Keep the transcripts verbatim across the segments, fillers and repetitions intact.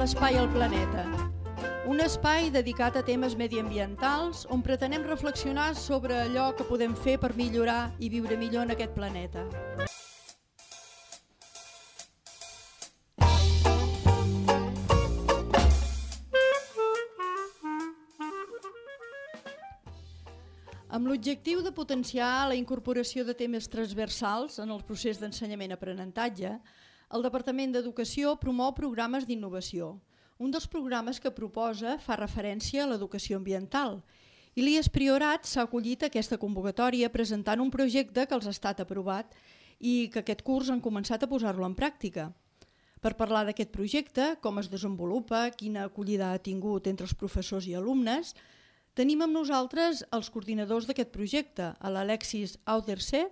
Espai al planeta. Un espai dedicat a temes mediambientals on pretenem reflexionar sobre allò que podem fer per millorar i viure millor en aquest planeta. Amb l'objectiu de potenciar la incorporació de temes transversals en el procés d'ensenyament-aprenentatge, el Departament d'Educació promou programes d'innovació. Un dels programes que proposa fa referència a l'educació ambiental i l'I E S Priorat s'ha acollit a aquesta convocatòria presentant un projecte que els ha estat aprovat i que aquest curs han començat a posar-lo en pràctica. Per parlar d'aquest projecte, com es desenvolupa, quina acollida ha tingut entre els professors i alumnes, tenim amb nosaltres els coordinadors d'aquest projecte, l'Alexis Auderset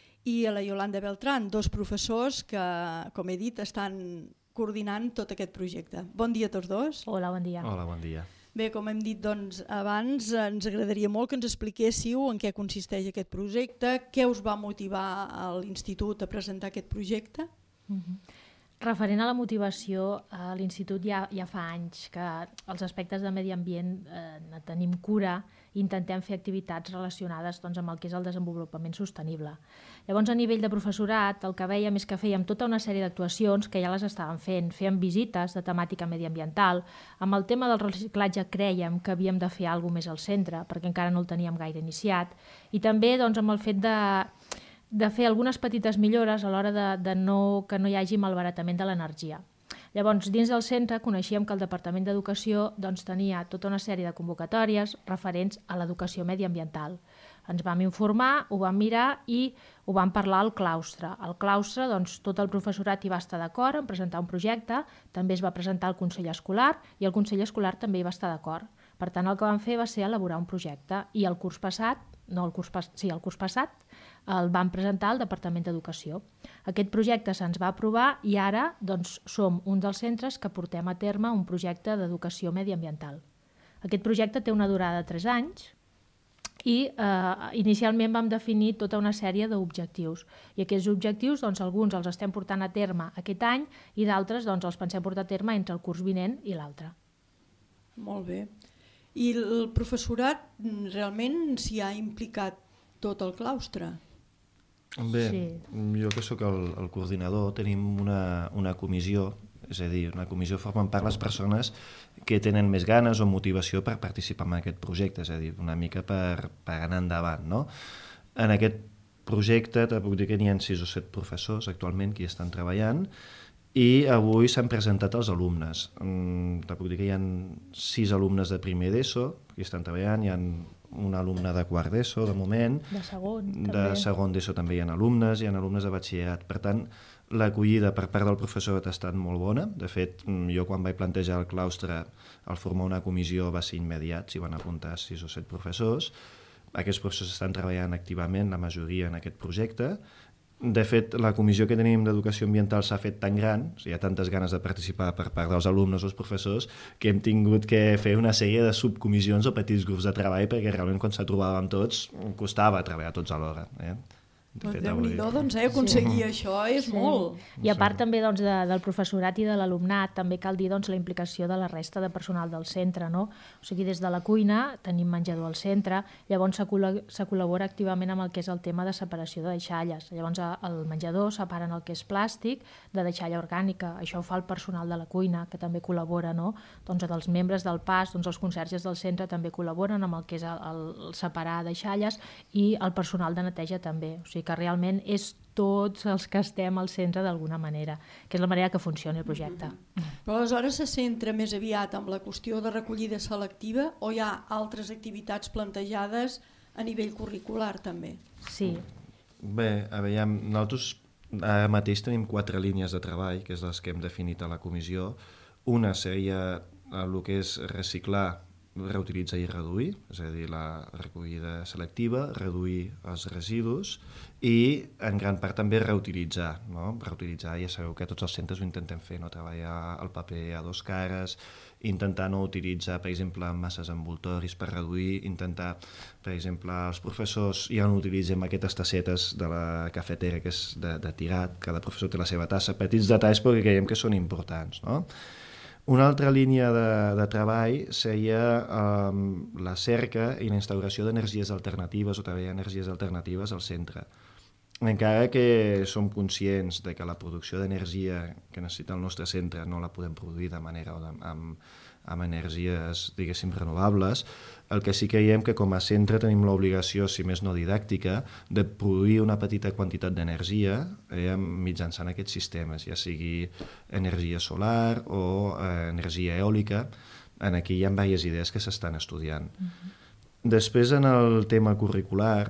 i la Yolanda Beltrán, dos professors que, com he dit, estan coordinant tot aquest projecte. Bon dia a tots dos. Hola, bon dia. Hola, bon dia. Bé, com hem dit doncs, abans, ens agradaria molt que ens expliquéssiu en què consisteix aquest projecte, què us va motivar a l'Institut a presentar aquest projecte. Uh-huh. Referent a la motivació, a l'Institut ja, ja fa anys que els aspectes de medi ambient eh, ne tenim cura i intentem fer activitats relacionades doncs, amb el que és el desenvolupament sostenible. Llavors, a nivell de professorat, el que vèiem és que fèiem tota una sèrie d'actuacions que ja les estàvem fent. Fèiem visites de temàtica mediambiental. Amb el tema del reciclatge crèiem que havíem de fer alguna cosa més al centre, perquè encara no el teníem gaire iniciat. I també doncs, amb el fet de... de fer algunes petites millores a l'hora de, de no, que no hi hagi malbaratament de l'energia. Llavors, dins del centre coneixíem que el Departament d'Educació doncs, tenia tota una sèrie de convocatòries referents a l'educació mediambiental. Ens vam informar, ho vam mirar i ho vam parlar al claustre. Al claustre, doncs, tot el professorat hi va estar d'acord en presentar un projecte, també es va presentar al Consell Escolar i el Consell Escolar també hi va estar d'acord. Per tant, el que vam fer va ser elaborar un projecte i el curs passat, no el curs, pas, sí, el curs passat, el vam presentar al Departament d'Educació. Aquest projecte se'ns va aprovar i ara doncs, som un dels centres que portem a terme un projecte d'educació mediambiental. Aquest projecte té una durada de tres anys i eh, inicialment vam definir tota una sèrie d'objectius. I aquests objectius, doncs, alguns els estem portant a terme aquest any i d'altres doncs, els pensem portar a terme entre el curs vinent i l'altre. Molt bé. I el professorat realment s'hi ha implicat tot el claustre? Bé, sí. Jo que sóc el, el coordinador, tenim una, una comissió, és a dir, una comissió formen part les persones que tenen més ganes o motivació per participar en aquest projecte, és a dir, una mica per, per anar endavant, no? En aquest projecte, te puc dir que n'hi ha sis o set professors actualment que hi estan treballant i avui s'han presentat els alumnes. Te puc dir que hi ha sis alumnes de primer d'ESO que hi estan treballant, hi ha un alumne de quart d'ESO, de moment. De segon, de també. De segon d'ESO també hi ha alumnes, hi ha alumnes de batxillerat. Per tant, l'acollida per part del professorat ha estat molt bona. De fet, jo quan vaig plantejar el claustre, al formar una comissió va ser immediat, s'hi van apuntar sis o set professors. Aquests professors estan treballant activament, la majoria, en aquest projecte. De fet, la comissió que tenim d'educació ambiental s'ha fet tan gran, o sigui, hi ha tantes ganes de participar per part dels alumnes o els professors, que hem tingut que fer una sèrie de subcomissions o petits grups de treball perquè realment quan se trobàvem tots costava treballar tots alhora. Eh? De fet, Déu-n'hi-do, doncs, eh, aconseguir sí. això és sí. molt. I a part sí. també doncs, de, del professorat i de l'alumnat, també cal dir doncs, la implicació de la resta de personal del centre. No? O sigui, des de la cuina tenim menjador al centre, llavors se, col·la- se col·labora activament amb el que és el tema de separació de deixalles. Llavors al menjador separen el que és plàstic de deixalla orgànica. Això ho fa el personal de la cuina, que també col·labora. No? Doncs els membres del P A S, doncs, els conserges del centre també col·laboren amb el que és el, el separar deixalles i el personal de neteja també. O sigui, que realment és tots els que estem al centre d'alguna manera, que és la manera que funcioni el projecte. Mm-hmm. Però aleshores se centra més aviat amb la qüestió de recollida selectiva o hi ha altres activitats plantejades a nivell curricular també? Sí. Bé, a veure, nosaltres ara mateix tenim quatre línies de treball, que és les que hem definit a la comissió. Una seria el que és reciclar, reutilitzar i reduir, és a dir, la recollida selectiva, reduir els residus i en gran part també reutilitzar. No? Reutilitzar, ja sabeu que tots els centres ho intentem fer, no? Treballar el paper a dos cares, intentar no utilitzar, per exemple, masses envoltoris per reduir, intentar, per exemple, els professors ja no utilitzem aquestes tassetes de la cafetera que és de, de tirat, cada professor té la seva tassa, petits detalls perquè creiem que són importants, no? Una altra línia de, de treball seria um, la cerca i la instauració d'energies alternatives o treballar energies alternatives al centre. Encara que som conscients de que la producció d'energia que necessita el nostre centre no la podem produir de manera o de, amb, amb energies, diguéssim, renovables, el que sí que creiem que com a centre tenim l'obligació, si més no didàctica, de produir una petita quantitat d'energia eh, mitjançant aquests sistemes, ja sigui energia solar o eh, energia eòlica. En aquí hi ha diverses idees que s'estan estudiant. Uh-huh. Després, en el tema curricular,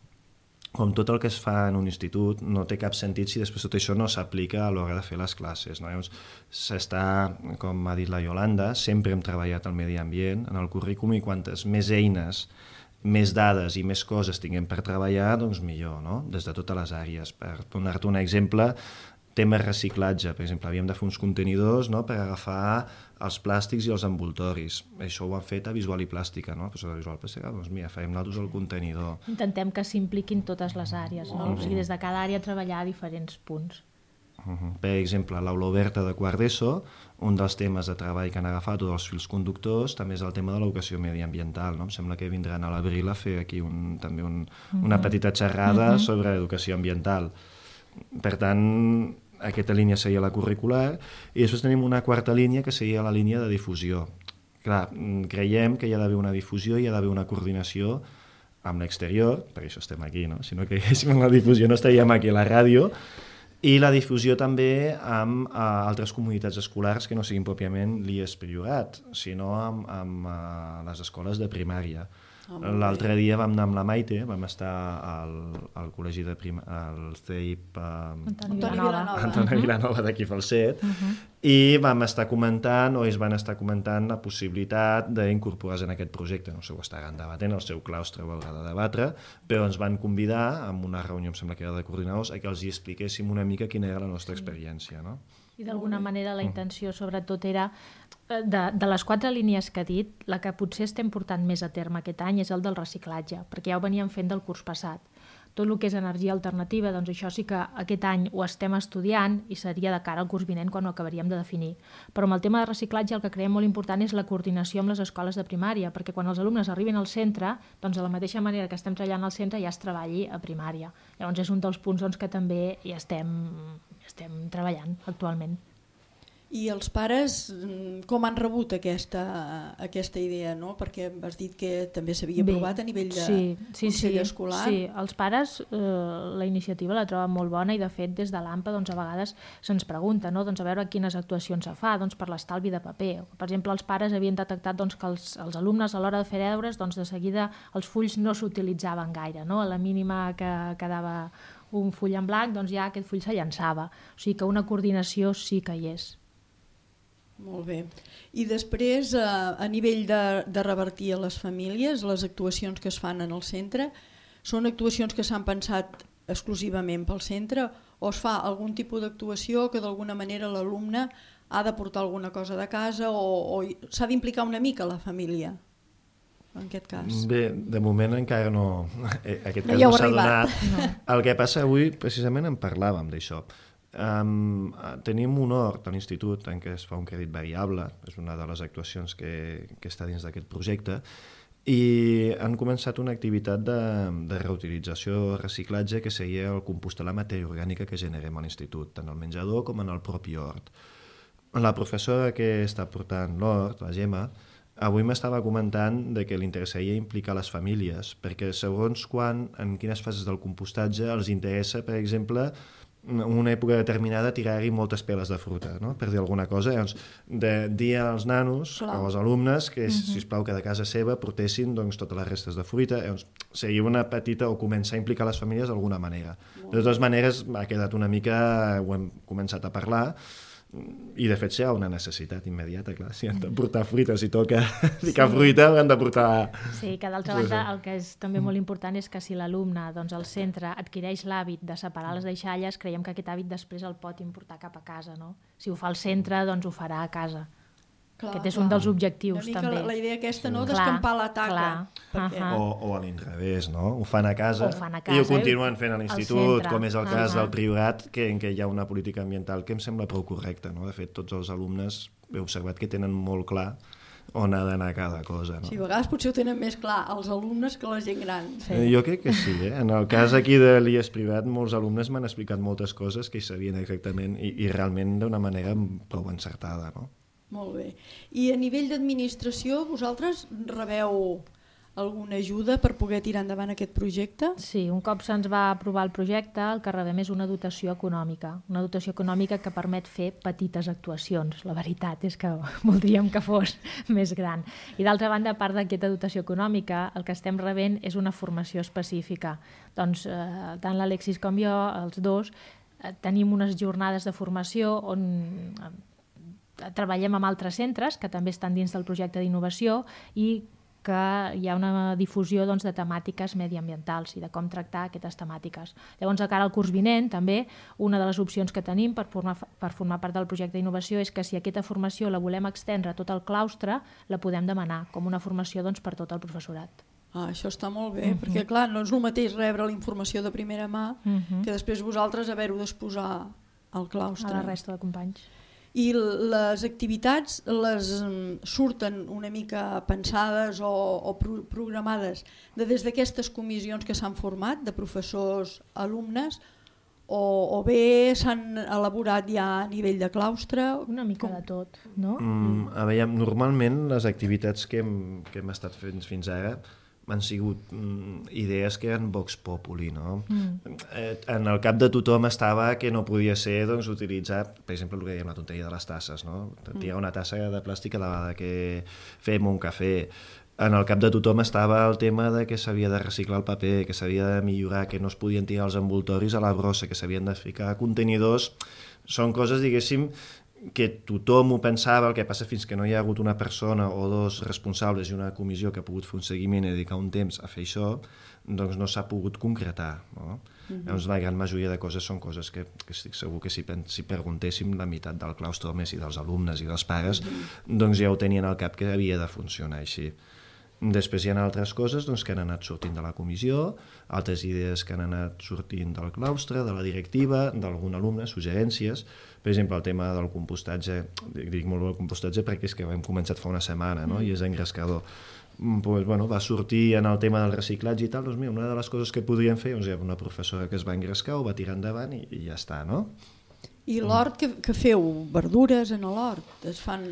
com tot el que es fa en un institut, no té cap sentit si després tot això no s'aplica a l'hora de fer les classes. No? Llavors, s'està, com ha dit la Yolanda, sempre hem treballat el medi ambient en el currículum i quantes més eines, més dades i més coses tinguem per treballar, doncs millor, no? Des de totes les àrees. Per donar-te un exemple, tema reciclatge, per exemple, havíem de fer uns contenidors, no?, per agafar els plàstics i els envoltoris. Això ho han fet a Visual i Plàstica, no? Pues a Visual i Plàstica, doncs mira, farem nosaltres el contenidor. Intentem que s'impliquin totes les àrees, no? Uh-huh. O sigui, des de cada àrea treballar a diferents punts. Uh-huh. Per exemple, a l'aula oberta de quart d'ESO, un dels temes de treball que han agafat tots els fils conductors també és el tema de l'educació mediambiental, no? Em sembla que vindran a l'abril a fer aquí un, també un, uh-huh. una petita xerrada uh-huh. sobre educació ambiental. Per tant, aquesta línia seria la curricular i després tenim una quarta línia que seria la línia de difusió. Clar, creiem que hi ha d'haver una difusió i hi ha d'haver una coordinació amb l'exterior, per això estem aquí, no? Si no creguéssim en la difusió no estaríem aquí a la ràdio, i la difusió també amb uh, altres comunitats escolars que no siguin pròpiament l'I E S Priorat, sinó amb, amb uh, les escoles de primària. Oh, l'altre dia vam anar amb la Maite, vam estar al, al col·legi de prim... al C E I P um, Antoni Vilanova, Antoni Vilanova d'aquí Falset, uh-huh. i vam estar comentant, o ells van estar comentant la possibilitat d'incorporar-se en aquest projecte. No sé, ho estaran debatent, el seu claustre ho haurà de debatre, però ens van convidar en una reunió, em sembla que era de coordinadors, a que els hi expliquéssim una mica quina era la nostra experiència, no? I d'alguna manera la intenció sobretot era, de, de les quatre línies que ha dit, la que potser estem portant més a terme aquest any és el del reciclatge, perquè ja ho veníem fent del curs passat. Tot el que és energia alternativa, doncs això sí que aquest any ho estem estudiant i seria de cara al curs vinent quan ho acabaríem de definir. Però amb el tema de reciclatge el que creiem molt important és la coordinació amb les escoles de primària, perquè quan els alumnes arriben al centre, doncs de la mateixa manera que estem treballant al centre ja es treballi a primària. Llavors és un dels punts doncs, que també hi estem, estem treballant actualment. I els pares com han rebut aquesta, aquesta idea, no? Perquè has dit que també s'havia aprovat a nivell de sí, sí, Consell sí, Escolar. Sí, els pares eh, la iniciativa la troben molt bona i de fet des de l'AMPA doncs, a vegades se'ns pregunta, no? Doncs a veure quines actuacions se fa doncs, per l'estalvi de paper. Per exemple, els pares havien detectat doncs, que els, els alumnes a l'hora de fer deures doncs, de seguida els fulls no s'utilitzaven gaire, no? A la mínima que quedava un full en blanc, doncs ja aquest full se llançava. O sigui que una coordinació sí que hi és. Molt bé. I després, eh, a nivell de, de revertir a les famílies, les actuacions que es fan en el centre, són actuacions que s'han pensat exclusivament pel centre o es fa algun tipus d'actuació que d'alguna manera l'alumne ha de portar alguna cosa de casa o, o s'ha d'implicar una mica la família? En aquest cas. Bé, de moment encara no, aquest no cas no s'ha arribat. donat. No. El que passa avui, precisament en parlàvem d'això. Um, tenim un hort a l'institut en què es fa un crèdit variable, és una de les actuacions que, que està dins d'aquest projecte, i han començat una activitat de, de reutilització, reciclatge, que seria el compostar la matèria orgànica que generem a l'institut, tant al menjador com en el propi hort. La professora que està portant l'hort, la Gemma, avui m'estava comentant de que li interessaria implicar les famílies, perquè segons quan, en quines fases del compostatge, els interessa, per exemple, en una època determinada tirar-hi moltes peles de fruta, no? Per dir alguna cosa. Llavors, de dir als nanos, Clar. als alumnes, que, uh-huh. sisplau, que de casa seva portessin doncs, totes les restes de fruita. Llavors, seria una petita, o començar a implicar les famílies d'alguna manera. De totes maneres, ha quedat una mica, ho hem començat a parlar, i de fet hi ha una necessitat immediata, clar, si han de portar fruita, si toca ficar sí. fruita, han de portar... Sí, que d'altra banda el que és també molt important és que si l'alumne, doncs el centre, adquireix l'hàbit de separar les deixalles, creiem que aquest hàbit després el pot importar cap a casa, no? Si ho fa al centre, doncs ho farà a casa. Clar, Aquest és clar. un dels objectius, Una mica també. La, la idea aquesta, no?, d'escampar la taca. Perquè... O, o a l'inrevés, no? Ho fan a casa, fan a casa i ho continuen fent a l'institut, com és el cas uh-huh. del Priorat, que, en què hi ha una política ambiental que em sembla prou correcta, no? De fet, tots els alumnes he observat que tenen molt clar on ha d'anar cada cosa. No? Sí, a vegades potser ho tenen més clar els alumnes que la gent gran. Sí. Jo crec que sí. Eh? En el cas aquí de l'I E S Privat, molts alumnes m'han explicat moltes coses que hi sabien exactament i, i realment d'una manera prou encertada. No? Molt bé. I a nivell d'administració, vosaltres rebeu alguna ajuda per poder tirar endavant aquest projecte? Sí, un cop se'ns va aprovar el projecte, el que rebem és una dotació econòmica, una dotació econòmica que permet fer petites actuacions. La veritat és que voldríem que fos més gran. I d'altra banda, a part d'aquesta dotació econòmica, el que estem rebent és una formació específica. Doncs eh, tant l'Alexis com jo, els dos, eh, tenim unes jornades de formació on eh, treballem amb altres centres que també estan dins del projecte d'innovació i que hi ha una difusió doncs, de temàtiques mediambientals i de com tractar aquestes temàtiques. Llavors, de cara al curs vinent, també, una de les opcions que tenim per formar, per formar part del projecte d'innovació és que si aquesta formació la volem extendre a tot el claustre, la podem demanar com una formació doncs, per tot el professorat. Ah, això està molt bé, uh-huh. perquè clar, no és el mateix rebre la informació de primera mà uh-huh. que després vosaltres haver-ho d'exposar al claustre. A la resta de companys. I les activitats les surten una mica pensades o, o pro programades de des d'aquestes comissions que s'han format, de professors, alumnes, o, o bé s'han elaborat ja a nivell de claustre? Una mica Com? de tot, no? Mm, a veure, normalment les activitats que hem, que hem estat fent fins ara han sigut mm, idees que eren Vox Populi, no? Mm. Eh, en el cap de tothom estava que no podia ser doncs, utilitzar, per exemple, el que dèiem la tonteria de les tasses, no? Tirar una tassa de plàstic a la vegada que fem un cafè. En el cap de tothom estava el tema de que s'havia de reciclar el paper, que s'havia de millorar, que no es podien tirar els envoltoris a la brossa, que s'havien de ficar contenidors. Són coses, diguéssim, que tothom ho pensava, el que passa fins que no hi ha hagut una persona o dos responsables i una comissió que ha pogut fer un seguiment i dedicar un temps a fer això, doncs no s'ha pogut concretar. No? Uh-huh. Llavors, la gran majoria de coses són coses que, que estic segur que si, si preguntéssim la meitat del claustre, més i dels alumnes i dels pares, uh-huh. doncs ja ho tenien al cap que havia de funcionar així. Després hi ha altres coses doncs, que han anat sortint de la comissió, altres idees que han anat sortint del claustre, de la directiva, d'algun alumne, suggerències. Per exemple, el tema del compostatge, dic molt bé el compostatge perquè és que hem començat fa una setmana, no? I és engrescador. Pues, bueno, va sortir en el tema del reciclatge i tal, doncs mira, una de les coses que podríem fer, doncs hi ha una professora que es va engrescar, ho va tirar endavant i, i ja està, no? I l'hort, que, que feu? Verdures en l'hort? Es fan...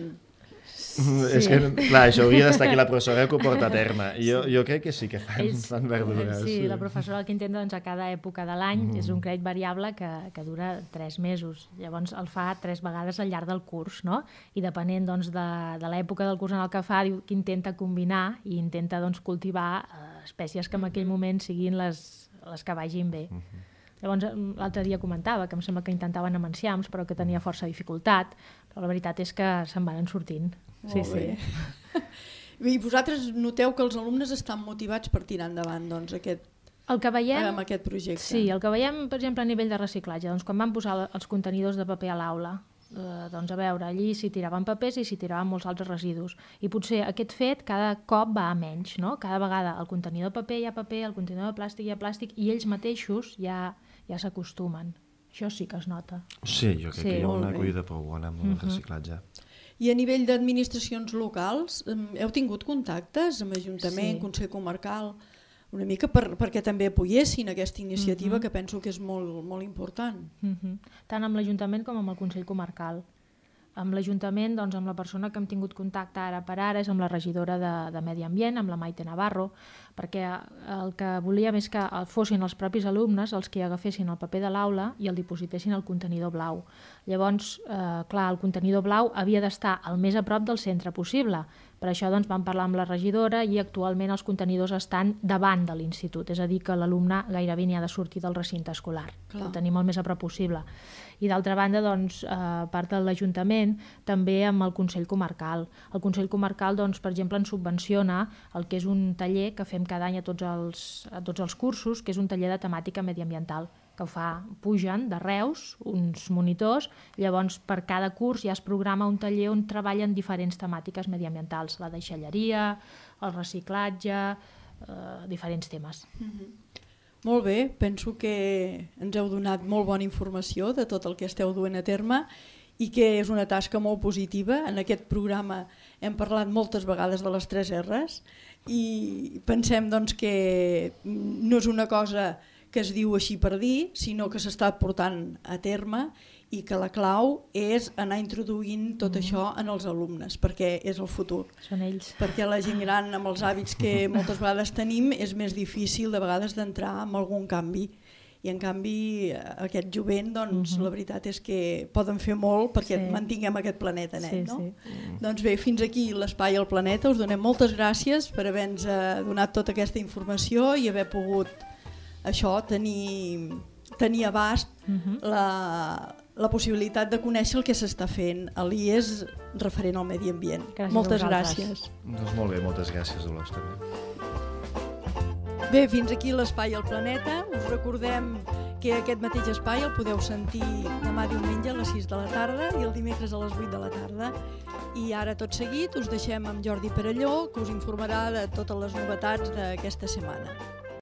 Sí. És que, clar, això hauria d'estar aquí la professora que ho porta a terme. Jo, jo crec que sí que fan, és, fan verdures. Sí, la professora el que intenta doncs, a cada època de l'any mm. és un crèdit variable que, que dura tres mesos. Llavors el fa tres vegades al llarg del curs, no? I depenent doncs, de, de l'època del curs en el que fa, diu que intenta combinar i intenta doncs, cultivar eh, espècies que en aquell moment siguin les, les que vagin bé. Mm -hmm. Llavors, l'altre dia comentava que em sembla que intentaven amb enciams, però que tenia força dificultat, però la veritat és que se'n van sortint. Sí, sí. I vosaltres noteu que els alumnes estan motivats per tirar endavant doncs, aquest, el que veiem, amb aquest projecte? Sí, el que veiem, per exemple, a nivell de reciclatge, doncs, quan van posar els contenidors de paper a l'aula, eh, doncs a veure, allí s'hi tiraven papers i s'hi tiraven molts altres residus. I potser aquest fet cada cop va a menys, no? Cada vegada al contenidor de paper hi ha paper, al contenidor de plàstic hi ha plàstic, i ells mateixos ja, ja s'acostumen. Això sí que es nota. Sí, jo crec sí, que hi ha una acollida prou bona amb el uh-huh. reciclatge. I a nivell d'administracions locals, heu tingut contactes amb Ajuntament, sí. Consell Comarcal, una mica per, perquè també apoyessin aquesta iniciativa uh-huh. que penso que és molt, molt important. Uh-huh. Tant amb l'Ajuntament com amb el Consell Comarcal. Amb l'Ajuntament, doncs, amb la persona que hem tingut contacte ara per ara és amb la regidora de, de Medi Ambient, amb la Maite Navarro, perquè el que volíem és que fossin els propis alumnes els que agafessin el paper de l'aula i el dipositessin al contenidor blau. Llavors, eh, clar, el contenidor blau havia d'estar el més a prop del centre possible. Per això doncs, vam parlar amb la regidora i actualment els contenidors estan davant de l'institut, és a dir, que l'alumne gairebé n'hi ha de sortir del recinte escolar. Clar. El tenim el més a prop possible. I d'altra banda, doncs, a part de l'Ajuntament, també amb el Consell Comarcal. El Consell Comarcal, doncs, per exemple, ens subvenciona el que és un taller que fem cada any a tots els, a tots els cursos, que és un taller de temàtica mediambiental, que ho fa, pugen de Reus, uns monitors, llavors per cada curs ja es programa un taller on treballen diferents temàtiques mediambientals, la deixalleria, el reciclatge, eh, diferents temes. Mm-hmm. Molt bé, penso que ens heu donat molt bona informació de tot el que esteu duent a terme i que és una tasca molt positiva. En aquest programa hem parlat moltes vegades de les tres R's i pensem doncs, que no és una cosa que es diu així per dir, sinó que s'està portant a terme i que la clau és anar introduint tot mm. això en els alumnes, perquè és el futur. Són ells. Perquè la gent gran, amb els hàbits que moltes vegades tenim, és més difícil de vegades d'entrar en algun canvi. I en canvi aquest jovent, doncs, mm-hmm. la veritat és que poden fer molt perquè sí. mantinguem aquest planeta net. Sí, no? Sí. Mm. Doncs bé, fins aquí l'Espai al Planeta. Us donem moltes gràcies per haver-nos donat tota aquesta informació i haver pogut això, tenir, tenir abast mm-hmm. la, la possibilitat de conèixer el que s'està fent a l'I E S referent al medi ambient. Gràcies moltes gràcies. Doncs molt bé, moltes gràcies, Dolors, també. Bé, fins aquí l'Espai al Planeta. Us recordem que aquest mateix espai el podeu sentir demà diumenge a les sis de la tarda i el dimecres a les vuit de la tarda. I ara tot seguit us deixem amb Jordi Perelló, que us informarà de totes les novetats d'aquesta setmana.